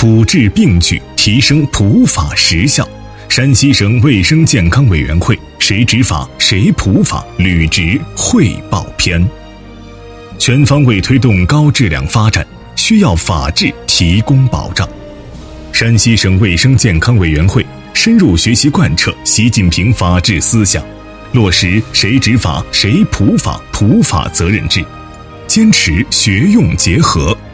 普治并举，提升普法实效。山西省卫生健康委员会谁执法谁普法履职汇报篇。全方位推动高质量发展，需要法治提供保障。山西省卫生健康委员会深入学习贯彻习近平法治思想，落实谁执法谁普法普法责任制，坚持学用结合，